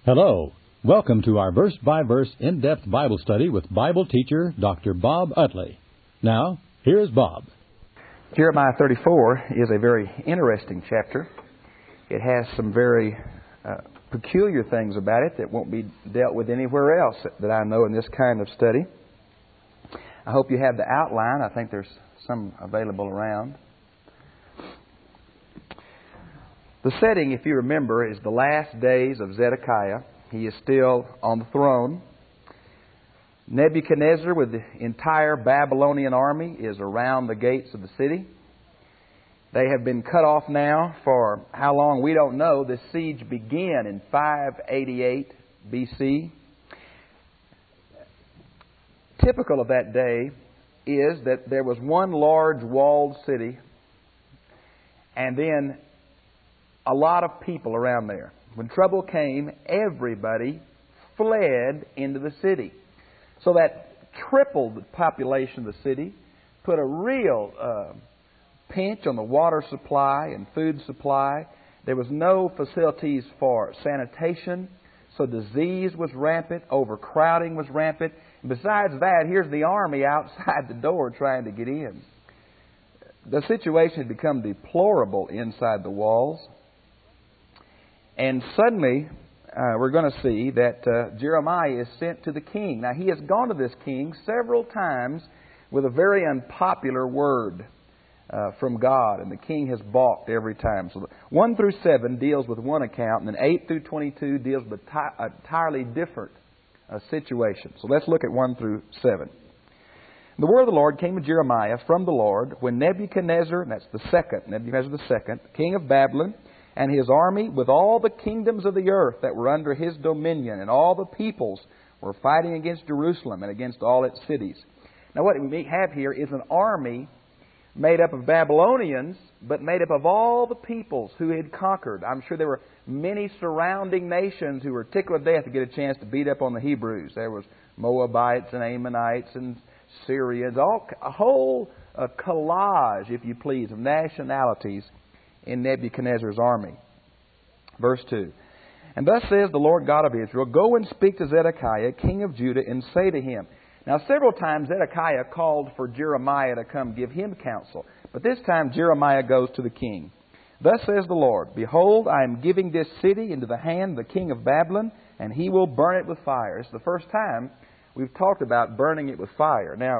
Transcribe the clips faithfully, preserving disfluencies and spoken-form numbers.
Hello. Welcome to our verse-by-verse in-depth Bible study with Bible teacher Doctor Bob Utley. Now, here's Bob. Jeremiah thirty-four is a very interesting chapter. It has some very uh, peculiar things about it that won't be dealt with anywhere else that I know in this kind of study. I hope you have the outline. I think there's some available around. The setting, if you remember, is the last days of Zedekiah. He is still on the throne. Nebuchadnezzar with the entire Babylonian army is around the gates of the city. They have been cut off now for how long we don't know. This siege began in five eighty-eight B C. Typical of that day is that there was one large walled city and then a lot of people around there. When trouble came, everybody fled into the city. So that tripled the population of the city, put a real uh, pinch on the water supply and food supply. There was no facilities for sanitation, so disease was rampant, overcrowding was rampant. And besides that, here's the army outside the door trying to get in. The situation had become deplorable inside the walls. And suddenly, uh, we're going to see that uh, Jeremiah is sent to the king. Now, he has gone to this king several times with a very unpopular word uh, from God, and the king has balked every time. So, one through seven deals with one account, and then eight through twenty-two deals with an entirely different uh, situation. So, let's look at one through seven. The word of the Lord came to Jeremiah from the Lord when Nebuchadnezzar, and that's the second, Nebuchadnezzar the second, king of Babylon, and his army with all the kingdoms of the earth that were under his dominion, and all the peoples were fighting against Jerusalem and against all its cities. Now what we have here is an army made up of Babylonians, but made up of all the peoples who had conquered. I'm sure there were many surrounding nations who were tickled to death to get a chance to beat up on the Hebrews. There was Moabites and Ammonites and Syrians, all, a whole uh, collage, if you please, of nationalities in Nebuchadnezzar's army. Verse two. And thus says the Lord God of Israel, go and speak to Zedekiah, king of Judah, and say to him. Now several times Zedekiah called for Jeremiah to come give him counsel. But this time Jeremiah goes to the king. Thus says the Lord, behold, I am giving this city into the hand of the king of Babylon, and he will burn it with fire. It's the first time we've talked about burning it with fire. Now,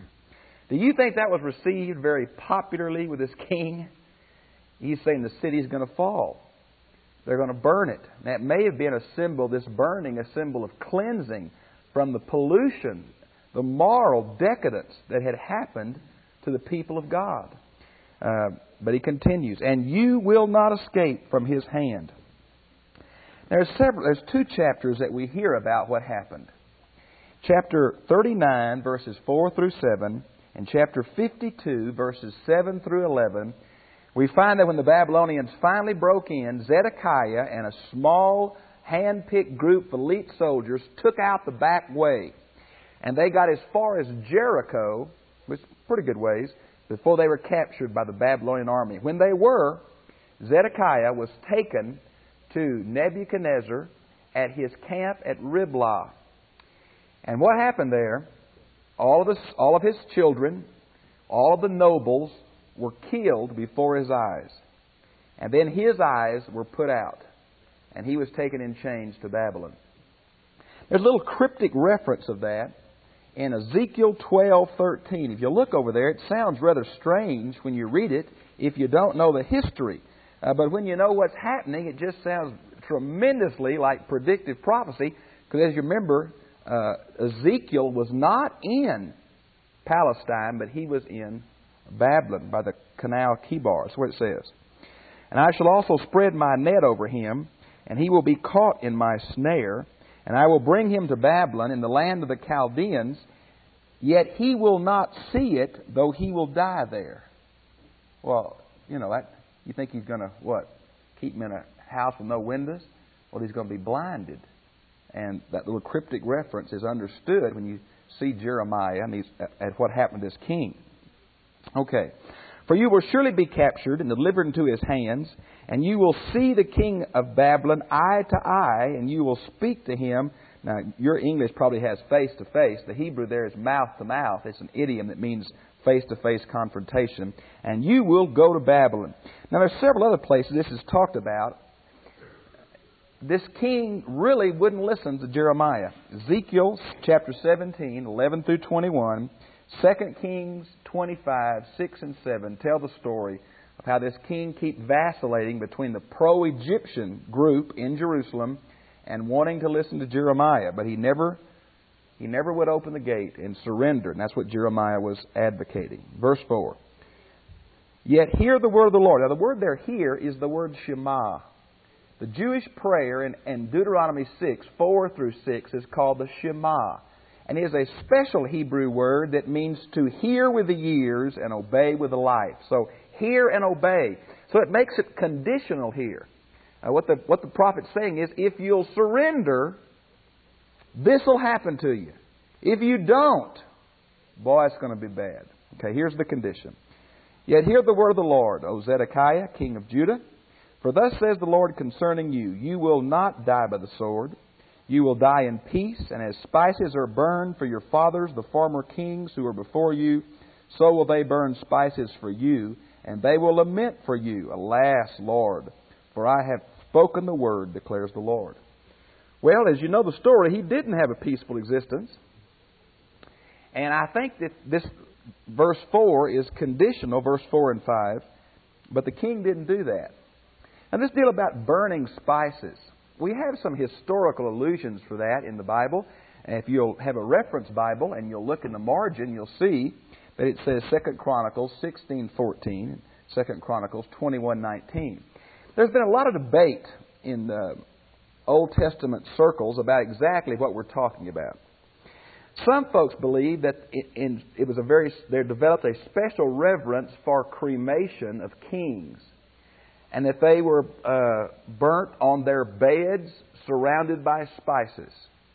do you think that was received very popularly with this king? He's saying the city is going to fall. They're going to burn it. That may have been a symbol, this burning, a symbol of cleansing from the pollution, the moral decadence that had happened to the people of God. Uh, but he continues, and you will not escape from his hand. There's several. There's two chapters that we hear about what happened. Chapter thirty-nine, verses four through seven, and chapter fifty-two, verses seven through eleven. We find that when the Babylonians finally broke in, Zedekiah and a small hand-picked group of elite soldiers took out the back way. And they got as far as Jericho, which is pretty good ways, before they were captured by the Babylonian army. When they were, Zedekiah was taken to Nebuchadnezzar at his camp at Riblah. And what happened there, all of, his, all of his children, all of the nobles, were killed before his eyes. And then his eyes were put out. And he was taken in chains to Babylon. There's a little cryptic reference of that in Ezekiel twelve thirteen. If you look over there, it sounds rather strange when you read it if you don't know the history. Uh, but when you know what's happening, it just sounds tremendously like predictive prophecy. Because as you remember, uh, Ezekiel was not in Palestine, but he was in Babylon by the canal Kibar. That's what it says. And I shall also spread my net over him, and he will be caught in my snare, and I will bring him to Babylon in the land of the Chaldeans, yet he will not see it, though he will die there. Well, you know, that, you think he's going to, what, keep him in a house with no windows? Well, he's going to be blinded. And that little cryptic reference is understood when you see Jeremiah and he's at what happened to this king. Okay. For you will surely be captured and delivered into his hands, and you will see the king of Babylon eye to eye, and you will speak to him. Now, your English probably has face to face. The Hebrew there is mouth to mouth. It's an idiom that means face to face confrontation. And you will go to Babylon. Now, there's several other places this is talked about. This king really wouldn't listen to Jeremiah. Ezekiel chapter seventeen, eleven through twenty-one. Second Kings twenty-five, six and seven tell the story of how this king keeps vacillating between the pro-Egyptian group in Jerusalem and wanting to listen to Jeremiah. But he never, he never would open the gate and surrender. And that's what Jeremiah was advocating. Verse four. Yet hear the word of the Lord. Now the word there, hear, is the word Shema. The Jewish prayer in, in Deuteronomy six, four through six is called the Shema. And it is a special Hebrew word that means to hear with the ears and obey with the life. So, hear and obey. So it makes it conditional here. Uh, what the what the prophet's saying is, if you'll surrender, this will happen to you. If you don't, boy, it's going to be bad. Okay, here's the condition. Yet hear the word of the Lord, O Zedekiah, king of Judah. For thus says the Lord concerning you, you will not die by the sword. You will die in peace, and as spices are burned for your fathers, the former kings who were before you, so will they burn spices for you, and they will lament for you. Alas, Lord, for I have spoken the word, declares the Lord. Well, as you know the story, he didn't have a peaceful existence. And I think that this verse four is conditional, verse four and five, but the king didn't do that. Now, this deal about burning spices, we have some historical allusions for that in the Bible. And if you'll have a reference Bible and you'll look in the margin, you'll see that it says Second Chronicles sixteen fourteen, Second Chronicles twenty-one nineteen. There's been a lot of debate in the Old Testament circles about exactly what we're talking about. Some folks believe that it, in, it was a very they developed a special reverence for cremation of kings, and that they were uh, burnt on their beds surrounded by spices.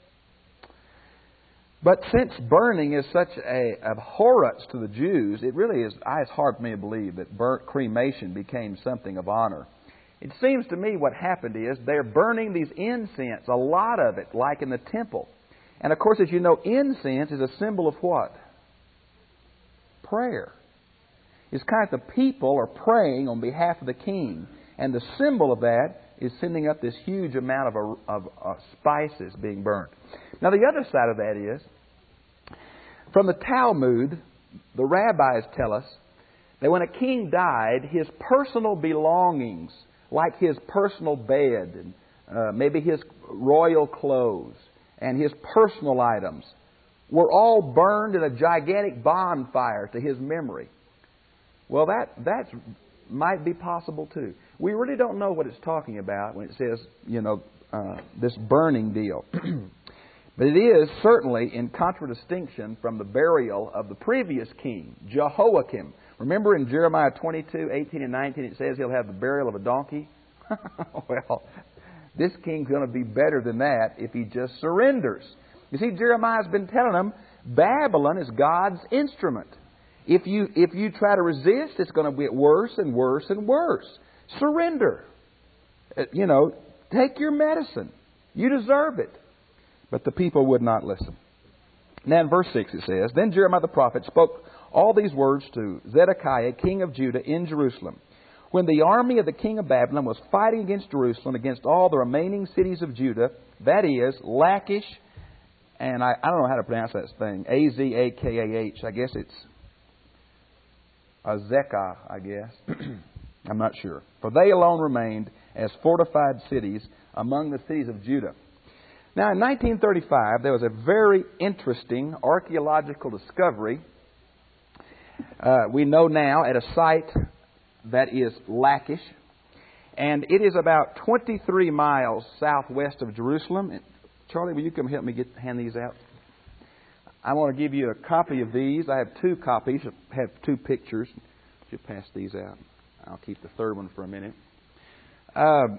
But since burning is such a abhorrence to the Jews, it really is it's hard for me to believe that burnt cremation became something of honor. It seems to me what happened is they're burning these incense, a lot of it, like in the temple. And of course, as you know, incense is a symbol of what? Prayer. It's kind of the people are praying on behalf of the king. And the symbol of that is sending up this huge amount of, of, of spices being burnt. Now, the other side of that is, from the Talmud, the rabbis tell us that when a king died, his personal belongings, like his personal bed, and uh, maybe his royal clothes, and his personal items, were all burned in a gigantic bonfire to his memory. Well, that that might be possible too. We really don't know what it's talking about when it says, you know, uh, this burning deal. But it is certainly in contradistinction from the burial of the previous king, Jehoiakim. Remember in Jeremiah twenty-two, eighteen and nineteen, it says he'll have the burial of a donkey? Well, this king's going to be better than that if he just surrenders. You see, Jeremiah's been telling them, Babylon is God's instrument. If you if you try to resist, it's going to get worse and worse and worse. Surrender. You know, take your medicine. You deserve it. But the people would not listen. Now in verse six it says, Then Jeremiah the prophet spoke all these words to Zedekiah, king of Judah, in Jerusalem. When the army of the king of Babylon was fighting against Jerusalem, against all the remaining cities of Judah, that is, Lachish, and I, I don't know how to pronounce that thing, A Z A K A H, I guess it's Azekah, I guess. I'm not sure. For they alone remained as fortified cities among the cities of Judah. Now, in nineteen thirty-five, there was a very interesting archaeological discovery. Uh, we know now at a site that is Lachish, and it is about twenty-three miles southwest of Jerusalem. Charlie, will you come help me get hand these out? I want to give you a copy of these. I have two copies. I have two pictures. You pass these out. I'll keep the third one for a minute. Uh,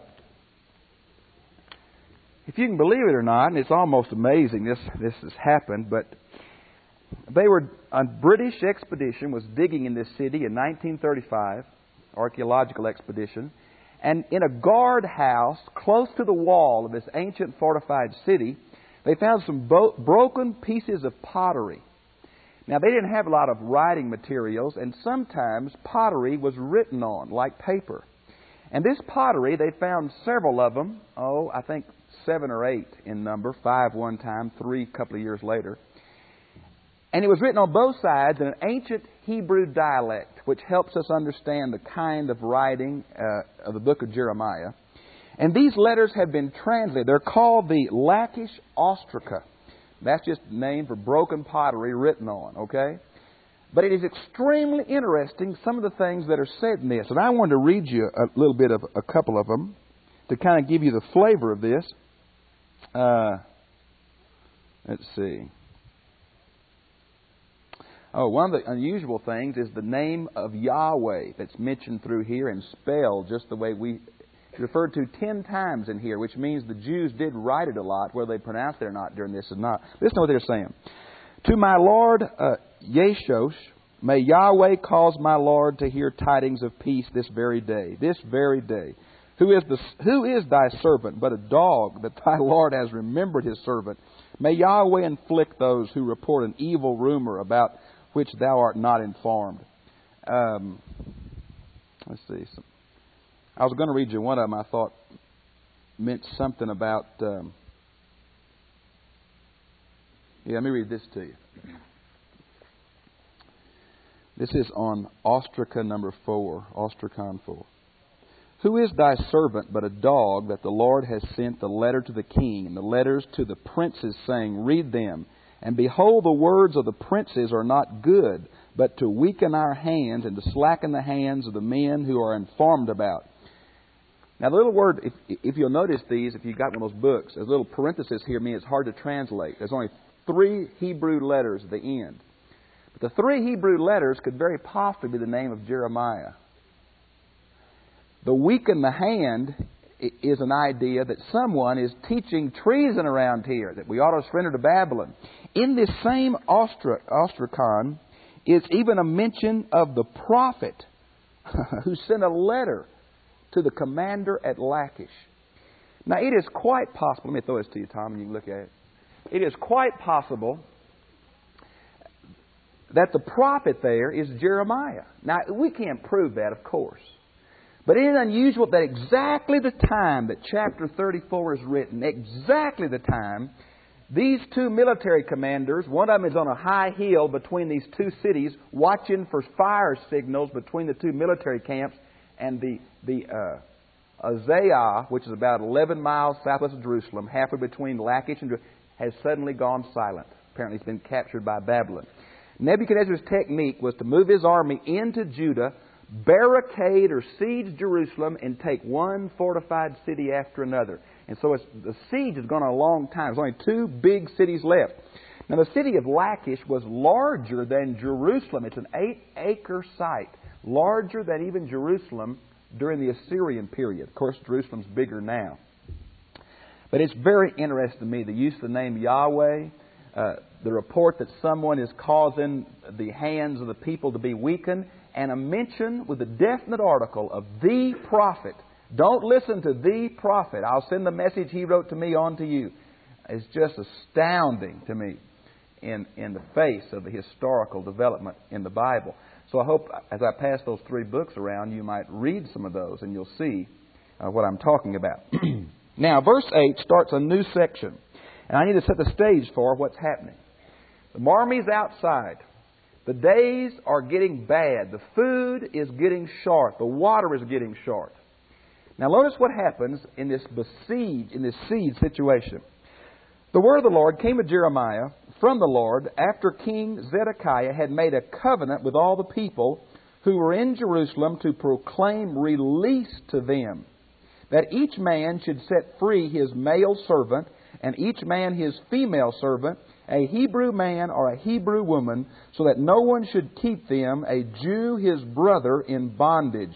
if you can believe it or not, and it's almost amazing this this has happened, but They were, a British expedition was digging in this city in nineteen thirty-five, archaeological expedition, and in a guardhouse close to the wall of this ancient fortified city, they found some bo- broken pieces of pottery. Now, they didn't have a lot of writing materials, and sometimes pottery was written on, like paper. And this pottery, they found several of them, oh, I think seven or eight in number, five one time, three a couple of years later. And it was written on both sides in an ancient Hebrew dialect, which helps us understand the kind of writing uh, of the book of Jeremiah. And these letters have been translated. They're called the Lachish Ostraca. That's just a name for broken pottery written on, okay? But it is extremely interesting, some of the things that are said in this. And I wanted to read you a little bit of a couple of them to kind of give you the flavor of this. Uh, let's see. Oh, one of the unusual things is the name of Yahweh that's mentioned through here and spelled just the way we... It's referred to ten times in here, which means the Jews did write it a lot. Whether they pronounced it or not during this is not. Listen to what they're saying. To my Lord uh, Yeshosh, may Yahweh cause my Lord to hear tidings of peace this very day. This very day. Who is the who is thy servant but a dog that thy Lord has remembered his servant? May Yahweh inflict those who report an evil rumor about which thou art not informed. Um, let's see. Some, I was going to read you one of them I thought meant something about... Um, yeah, let me read this to you. This is on Ostraca number four, Ostracon four. Who is thy servant but a dog that the Lord has sent the letter to the king and the letters to the princes, saying, read them. And behold, the words of the princes are not good, but to weaken our hands and to slacken the hands of the men who are informed about. Now, the little word, if, if you'll notice these, if you've got one of those books, there's a little parenthesis here, means it's hard to translate. There's only three Hebrew letters at the end. But the three Hebrew letters could very possibly be the name of Jeremiah. The weaken the hand is an idea that someone is teaching treason around here, that we ought to surrender to Babylon. In this same Ostra, Ostracon is even a mention of the prophet who sent a letter to the commander at Lachish. Now, it is quite possible, let me throw this to you, Tom, and you can look at it. It is quite possible that the prophet there is Jeremiah. Now, we can't prove that, of course. But it is unusual that exactly the time that chapter thirty-four is written, exactly the time, these two military commanders, one of them is on a high hill between these two cities, watching for fire signals between the two military camps, and the the uh, Azariah, which is about eleven miles southwest of Jerusalem, halfway between Lachish and Jerusalem, has suddenly gone silent. Apparently it's been captured by Babylon. Nebuchadnezzar's technique was to move his army into Judah, barricade or siege Jerusalem, and take one fortified city after another. And so it's, the siege has gone on a long time. There's only two big cities left. Now, the city of Lachish was larger than Jerusalem. It's an eight-acre site, larger than even Jerusalem during the Assyrian period. Of course, Jerusalem's bigger now. But it's very interesting to me, the use of the name Yahweh, uh, the report that someone is causing the hands of the people to be weakened, and a mention with a definite article of the prophet. Don't listen to the prophet. I'll send the message he wrote to me on to you. It's just astounding to me in, in the face of the historical development in the Bible. So I hope as I pass those three books around, you might read some of those and you'll see uh, what I'm talking about. Now, verse eight starts a new section. And I need to set the stage for what's happening. The army's outside. The days are getting bad. The food is getting short. The water is getting short. Now notice what happens in this besiege, in this siege situation. The word of the Lord came to Jeremiah from the Lord after King Zedekiah had made a covenant with all the people who were in Jerusalem to proclaim release to them, that each man should set free his male servant and each man his female servant, a Hebrew man or a Hebrew woman, so that no one should keep them, a Jew his brother, in bondage.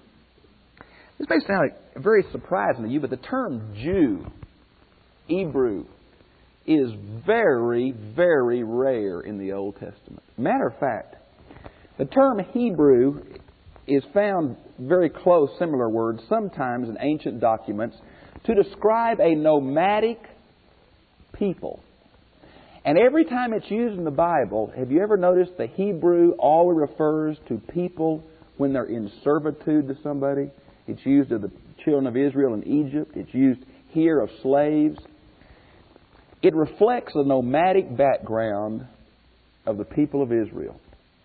This may sound very surprising to you, but the term Jew, Hebrew, is very, very rare in the Old Testament. Matter of fact, the term Hebrew is found very close, similar words, sometimes in ancient documents, to describe a nomadic people. And every time it's used in the Bible, have you ever noticed the Hebrew always refers to people when they're in servitude to somebody? It's used of the children of Israel in Egypt. It's used here of slaves. It reflects the nomadic background of the people of Israel.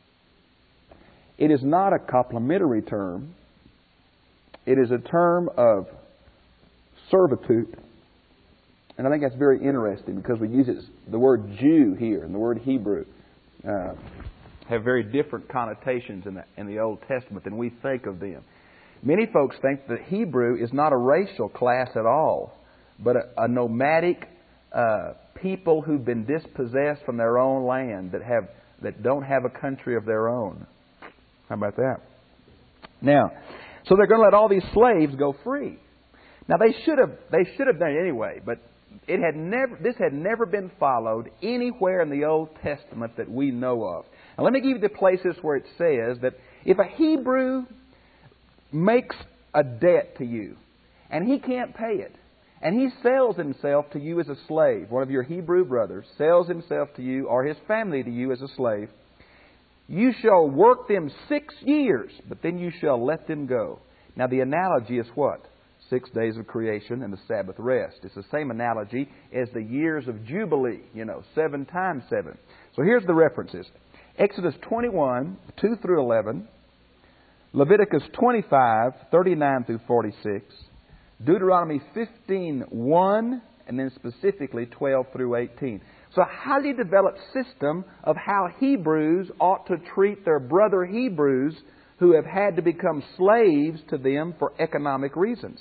It is not a complimentary term. It is a term of servitude. And I think that's very interesting because we use it, the word Jew here and the word Hebrew uh, have very different connotations in the, in the Old Testament than we think of them. Many folks think that Hebrew is not a racial class at all, but a, a nomadic uh, people who've been dispossessed from their own land, that have that don't have a country of their own. How about that? Now, so they're going to let all these slaves go free. Now they should have they should have done it anyway, but it had never this had never been followed anywhere in the Old Testament that we know of. Now let me give you the places where it says that if a Hebrew makes a debt to you and he can't pay it, and he sells himself to you as a slave, one of your Hebrew brothers sells himself to you or his family to you as a slave, you shall work them six years, but then you shall let them go. Now the analogy is what? Six days of creation and the Sabbath rest. It's the same analogy as the years of Jubilee, you know, seven times seven. So here's the references. Exodus twenty-one, two through eleven. Leviticus twenty-five, thirty-nine through forty-six. Deuteronomy fifteen, one, and then specifically twelve through eighteen. So a highly developed system of how Hebrews ought to treat their brother Hebrews who have had to become slaves to them for economic reasons.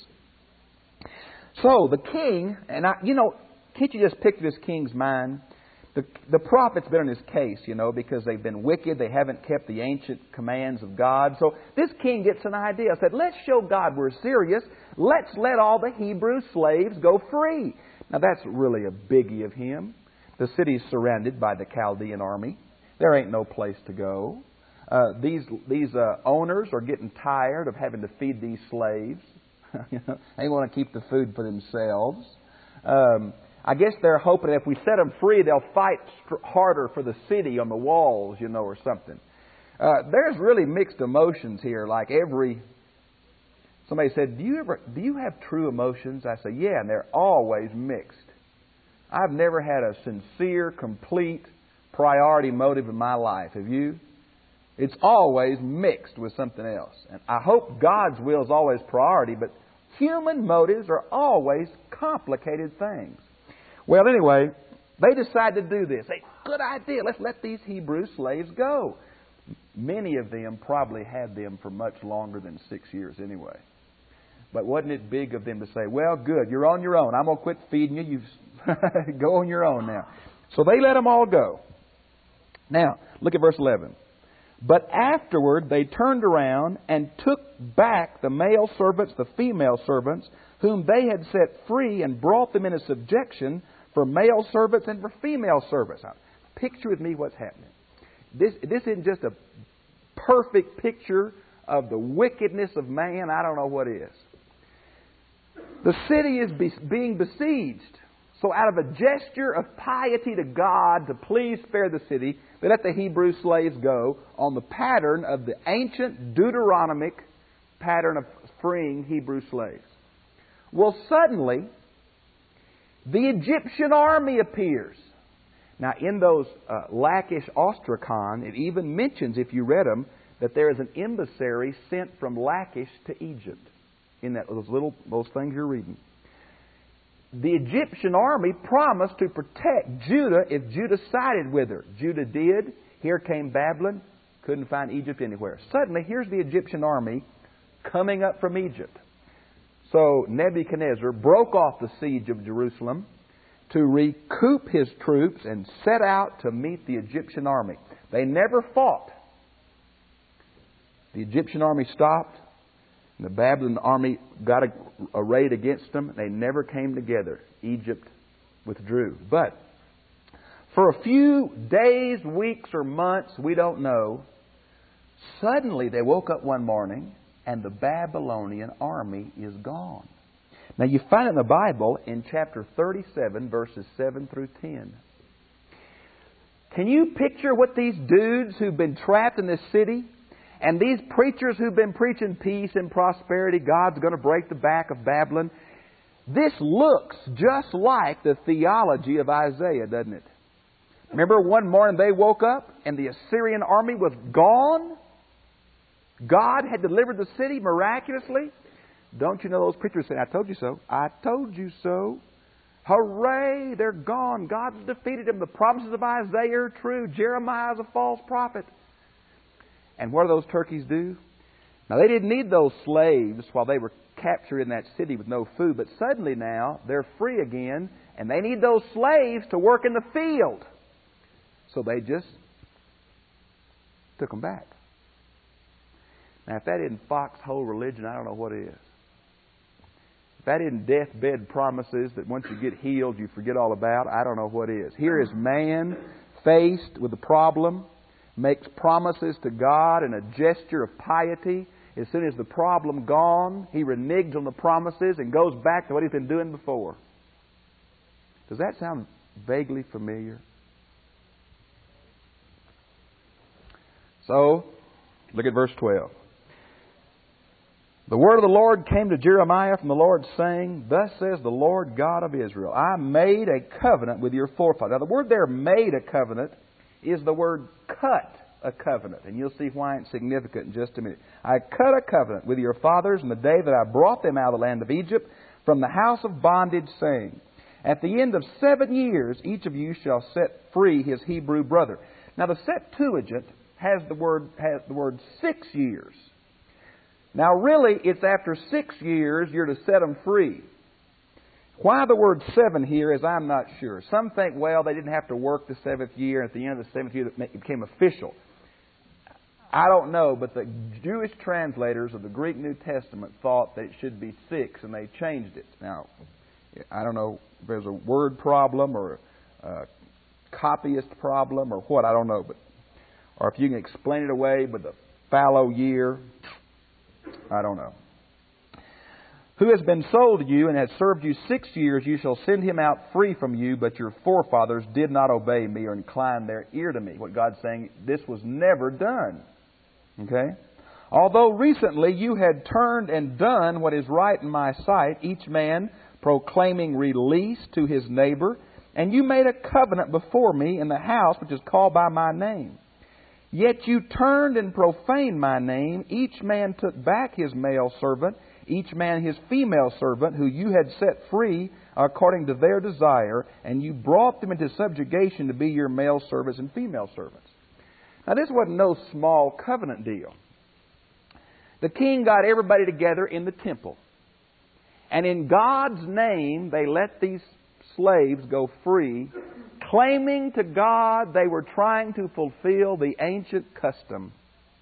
So the king, and I, you know, can't you just picture this king's mind? The, the prophet's been on his case, you know, because they've been wicked. They haven't kept the ancient commands of God. So this king gets an idea. Said, let's show God we're serious. Let's let all the Hebrew slaves go free. Now that's really a biggie of him. The city's surrounded by the Chaldean army. There ain't no place to go. Uh, these these uh, owners are getting tired of having to feed these slaves. You know, they want to keep the food for themselves. Um, I guess they're hoping that if we set them free, they'll fight harder for the city on the walls, you know, or something. Uh, there's really mixed emotions here. Like every somebody said, "Do you ever do you have true emotions?" I say, "Yeah," and they're always mixed. I've never had a sincere, complete priority motive in my life. Have you? It's always mixed with something else. And I hope God's will is always priority, but human motives are always complicated things. Well, anyway, they decide to do this. They, good idea. Let's let these Hebrew slaves go. Many of them probably had them for much longer than six years anyway. But wasn't it big of them to say, well, good, you're on your own. I'm going to quit feeding you. You go on your own now. So they let them all go. Now, look at verse eleven. But afterward they turned around and took back the male servants, the female servants, whom they had set free, and brought them into subjection for male servants and for female servants. Now, picture with me what's happening. This, this isn't just a perfect picture of the wickedness of man. I don't know what is. The city is be, being besieged. So out of a gesture of piety to God to please spare the city, they let the Hebrew slaves go on the pattern of the ancient Deuteronomic pattern of freeing Hebrew slaves. Well, suddenly, the Egyptian army appears. Now, in those uh, Lachish Ostracon, it even mentions, if you read them, that there is an emissary sent from Lachish to Egypt. In that those little those things you're reading. The Egyptian army promised to protect Judah if Judah sided with her. Judah did. Here came Babylon. Couldn't find Egypt anywhere. Suddenly, here's the Egyptian army coming up from Egypt. So Nebuchadnezzar broke off the siege of Jerusalem to recoup his troops and set out to meet the Egyptian army. They never fought. The Egyptian army stopped. The Babylon army got arrayed against them. They never came together. Egypt withdrew. But For a few days, weeks, or months, we don't know, suddenly they woke up one morning and the Babylonian army is gone. Now you find it in the Bible in chapter thirty-seven, verses seven through ten. Can you picture what these dudes who've been trapped in this city, and these preachers who've been preaching peace and prosperity, God's going to break the back of Babylon? This looks just like the theology of Isaiah, doesn't it? Remember one morning they woke up and the Assyrian army was gone? God had delivered the city miraculously? Don't you know those preachers saying, I told you so. I told you so. Hooray, they're gone. God's defeated them. The promises of Isaiah are true. Jeremiah is a false prophet. And what do those turkeys do? Now, they didn't need those slaves while they were captured in that city with no food. But suddenly now, they're free again, and they need those slaves to work in the field. So they just took them back. Now, if that isn't foxhole religion, I don't know what is. If that isn't deathbed promises that once you get healed, you forget all about, I don't know what is. Here is man faced with a problem, makes promises to God in a gesture of piety. As soon as the problem gone, he reneges on the promises and goes back to what he's been doing before. Does that sound vaguely familiar? So, look at verse twelve. The word of the Lord came to Jeremiah from the Lord, saying, Thus says the Lord God of Israel, I made a covenant with your forefathers. Now the word there, made a covenant, is the word cut a covenant. And you'll see why it's significant in just a minute. I cut a covenant with your fathers in the day that I brought them out of the land of Egypt from the house of bondage, saying, At the end of seven years each of you shall set free his Hebrew brother. Now the Septuagint has the word has the word six years. Now really, it's after six years you're to set them free. Why the word seven here is I'm not sure. Some think, well, they didn't have to work the seventh year, and at the end of the seventh year it became official. I don't know, but the Jewish translators of the Greek New Testament thought that it should be six, and they changed it. Now, I don't know if there's a word problem or a copyist problem or what, I don't know. But or if you can explain it away with a fallow year, I don't know. Who has been sold to you and has served you six years, you shall send him out free from you, but your forefathers did not obey me or incline their ear to me. What God's saying, this was never done. Okay? Although recently you had turned and done what is right in my sight, each man proclaiming release to his neighbor, and you made a covenant before me in the house which is called by my name. Yet you turned and profaned my name. Each man took back his male servant, each man his female servant, who you had set free according to their desire, and you brought them into subjugation to be your male servants and female servants. Now, this wasn't no small covenant deal. The king got everybody together in the temple, and in God's name, they let these slaves go free, claiming to God they were trying to fulfill the ancient custom.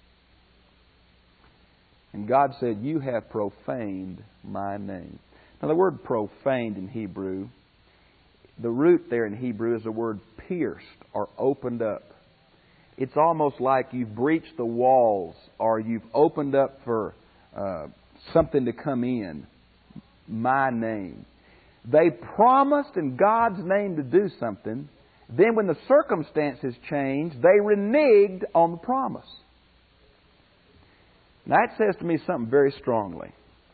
And God said, you have profaned my name. Now the word profaned in Hebrew, the root there in Hebrew is the word pierced or opened up. It's almost like you've breached the walls or you've opened up for uh, something to come in. My name. They promised in God's name to do something. Then when the circumstances changed, they reneged on the promise. Now that says to me something very strongly.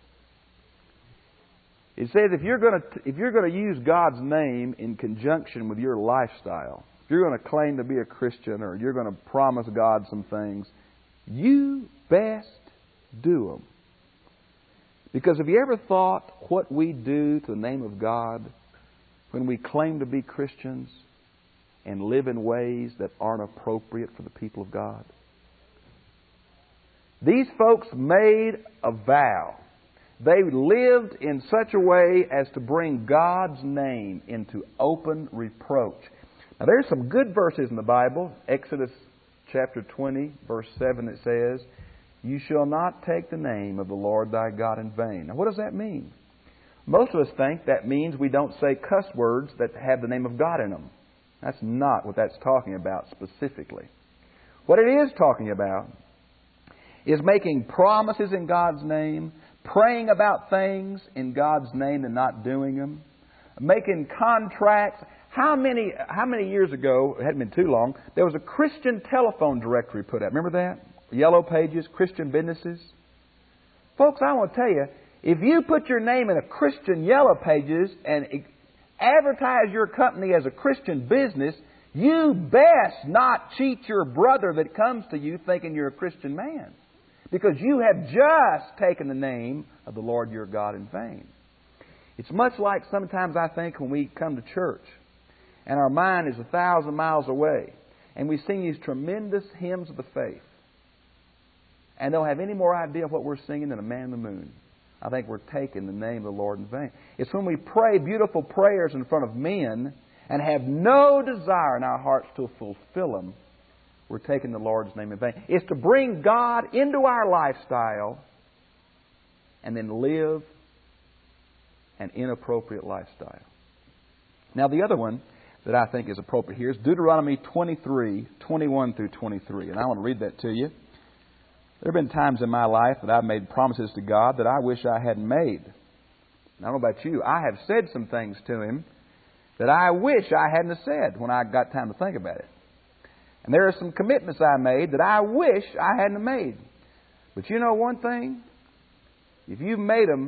It says if you're going to if you're going to use God's name in conjunction with your lifestyle, if you're going to claim to be a Christian or you're going to promise God some things, you best do them. Because have you ever thought what we do to the name of God when we claim to be Christians and live in ways that aren't appropriate for the people of God? These folks made a vow. They lived in such a way as to bring God's name into open reproach. Now there's some good verses in the Bible. Exodus chapter twenty, verse seven, it says, you shall not take the name of the Lord thy God in vain. Now what does that mean? Most of us think that means we don't say cuss words that have the name of God in them. That's not what that's talking about specifically. What it is talking about is making promises in God's name, praying about things in God's name and not doing them, making contracts. How many how many years ago, it hadn't been too long, there was a Christian telephone directory put up. Remember that? Yellow Pages, Christian businesses. Folks, I want to tell you, if you put your name in a Christian Yellow Pages and advertise your company as a Christian business, you best not cheat your brother that comes to you thinking you're a Christian man. Because you have just taken the name of the Lord your God in vain. It's much like sometimes I think when we come to church and our mind is a thousand miles away and we sing these tremendous hymns of the faith and don't have any more idea of what we're singing than a man in the moon. I think we're taking the name of the Lord in vain. It's when we pray beautiful prayers in front of men and have no desire in our hearts to fulfill them, we're taking the Lord's name in vain. It's to bring God into our lifestyle and then live an inappropriate lifestyle. Now, the other one that I think is appropriate here is Deuteronomy twenty-three, twenty-one through twenty-three. And I want to read that to you. There have been times in my life that I've made promises to God that I wish I hadn't made. I don't know about you. I have said some things to Him that I wish I hadn't said when I got time to think about it. And there are some commitments I made that I wish I hadn't made. But you know one thing? If you've made them,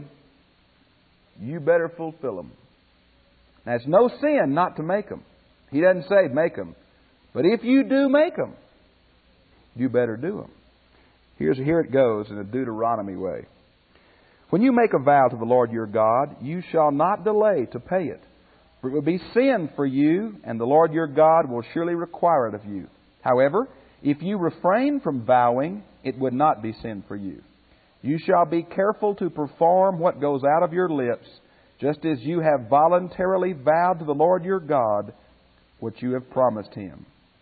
you better fulfill them. Now, it's no sin not to make them. He doesn't say make them. But if you do make them, you better do them. Here's, here it goes in a Deuteronomy way. When you make a vow to the Lord your God, you shall not delay to pay it. For it will be sin for you, and the Lord your God will surely require it of you. However, if you refrain from vowing, it would not be sin for you. You shall be careful to perform what goes out of your lips, just as you have voluntarily vowed to the Lord your God what you have promised Him.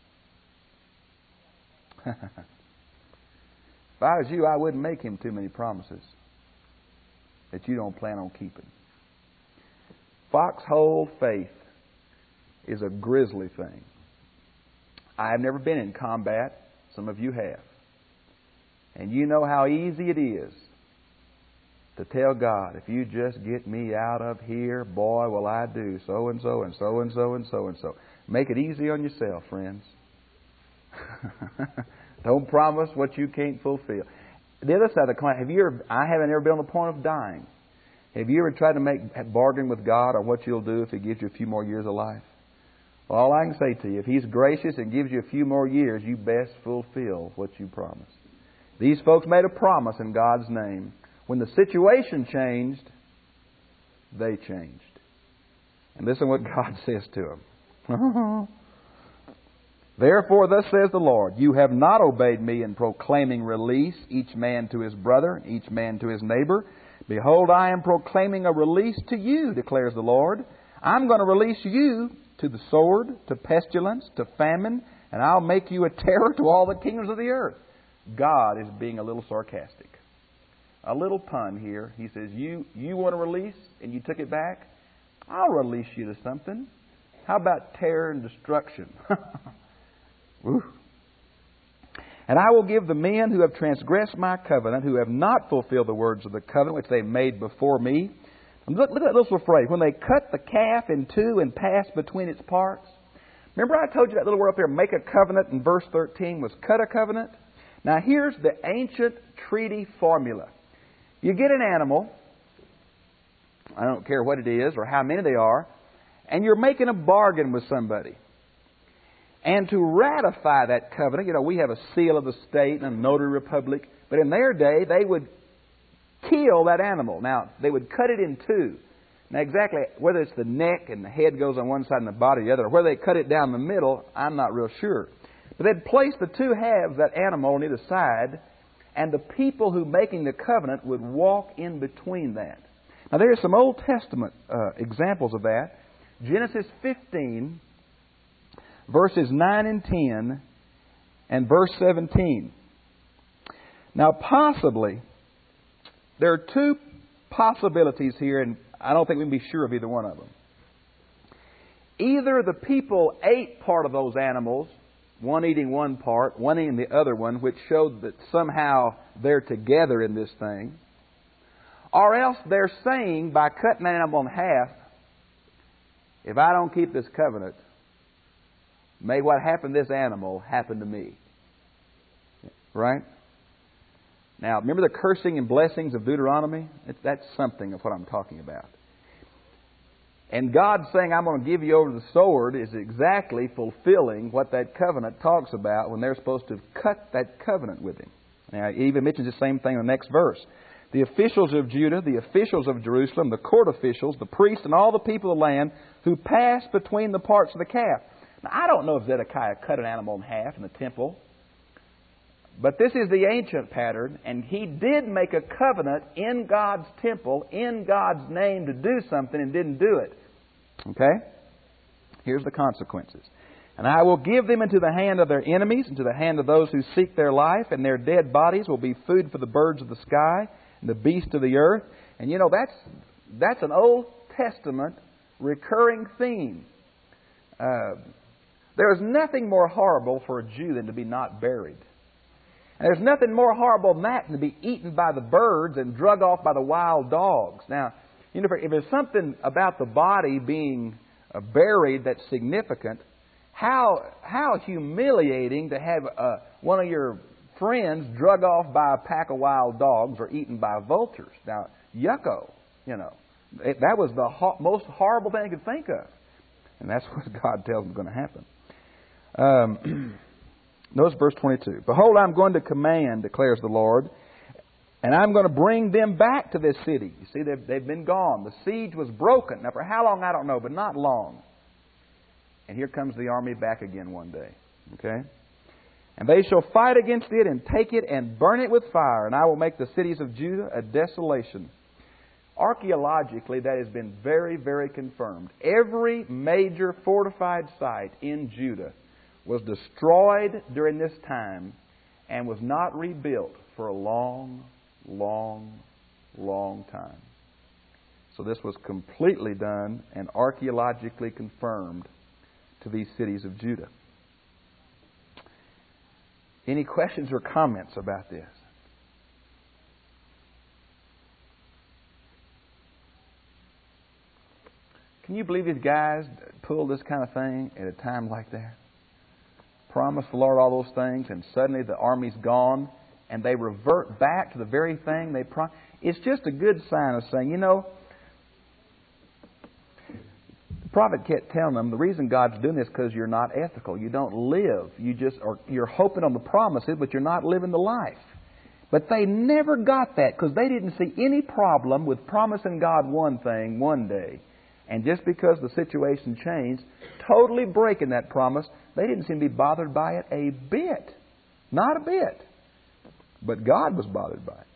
If I was you, I wouldn't make Him too many promises that you don't plan on keeping. Foxhole faith is a grisly thing. I have never been in combat. Some of you have. And you know how easy it is to tell God, if you just get me out of here, boy, will I do so and so and so and so and so and so. Make it easy on yourself, friends. Don't promise what you can't fulfill. The other side of the coin, have you ever, I haven't ever been on the point of dying. Have you ever tried to make a bargain with God on what you'll do if He gives you a few more years of life? Well, all I can say to you, if He's gracious and gives you a few more years, you best fulfill what you promised. These folks made a promise in God's name. When the situation changed, they changed. And listen what God says to them. Therefore, thus says the Lord, you have not obeyed me in proclaiming release, each man to his brother, each man to his neighbor. Behold, I am proclaiming a release to you, declares the Lord. I'm going to release you to the sword, to pestilence, to famine, and I'll make you a terror to all the kingdoms of the earth. God is being a little sarcastic. A little pun here. He says, you, you want a release and you took it back? I'll release you to something. How about terror and destruction? Woo. And I will give the men who have transgressed my covenant, who have not fulfilled the words of the covenant which they made before me. And look, look at that little phrase. When they cut the calf in two and passed between its parts. Remember I told you that little word up there, make a covenant, in verse thirteen was cut a covenant? Now here's the ancient treaty formula. You get an animal, I don't care what it is or how many they are, and you're making a bargain with somebody. And to ratify that covenant, you know, we have a seal of the state and a notary republic, but in their day they would kill that animal. Now, they would cut it in two. Now, exactly whether it's the neck and the head goes on one side and the body the other, or whether they cut it down the middle, I'm not real sure. But they'd place the two halves of that animal on either side, and the people who making the covenant would walk in between that. Now, there are some Old Testament uh, examples of that. Genesis fifteen, verses nine and ten, and verse seventeen. Now, possibly, there are two possibilities here, and I don't think we can be sure of either one of them. either the people ate part of those animals, one eating one part, one eating the other one, which showed that somehow they're together in this thing, or else they're saying by cutting an animal in half, if I don't keep this covenant, may what happened to this animal happen to me. Right? Now, remember the cursing and blessings of Deuteronomy? That's something of what I'm talking about. And God saying, I'm going to give you over to the sword, is exactly fulfilling what that covenant talks about when they're supposed to cut that covenant with Him. Now, He even mentions the same thing in the next verse. The officials of Judah, the officials of Jerusalem, the court officials, the priests, and all the people of the land who passed between the parts of the calf. Now, I don't know if Zedekiah cut an animal in half in the temple, but this is the ancient pattern, and he did make a covenant in God's temple, in God's name, to do something and didn't do it. Okay? Here's the consequences. And I will give them into the hand of their enemies, into the hand of those who seek their life, and their dead bodies will be food for the birds of the sky and the beasts of the earth. And you know, that's that's an Old Testament recurring theme. Uh, there is nothing more horrible for a Jew than to be not buried. And there's nothing more horrible than that than to be eaten by the birds and drug off by the wild dogs. Now, you know, if there's something about the body being uh, buried that's significant, how how humiliating to have uh, one of your friends drug off by a pack of wild dogs or eaten by vultures. Now, yucko, you know. It, that was the ho- most horrible thing I could think of. And that's what God tells them is going to happen. Um... Notice verse twenty-two. Behold, I'm going to command, declares the Lord, and I'm going to bring them back to this city. You see, they've, they've been gone. The siege was broken. Now, for how long, I don't know, but not long. And here comes the army back again one day. Okay? And they shall fight against it and take it and burn it with fire, and I will make the cities of Judah a desolation. Archaeologically, that has been very, very confirmed. Every major fortified site in Judah was destroyed during this time and was not rebuilt for a long, long, long time. So this was completely done and archaeologically confirmed to these cities of Judah. Any questions or comments about this? Can you believe these guys pulled this kind of thing at a time like that? Promised the Lord all those things, and suddenly the army's gone, and they revert back to the very thing they promised. It's just a good sign of saying, you know, the prophet kept telling them the reason God's doing this is because you're not ethical. You don't live. You just are, you're hoping on the promises, but you're not living the life. But they never got that because they didn't see any problem with promising God one thing one day, and just because the situation changed, totally breaking that promise. They didn't seem to be bothered by it a bit. Not a bit. But God was bothered by it.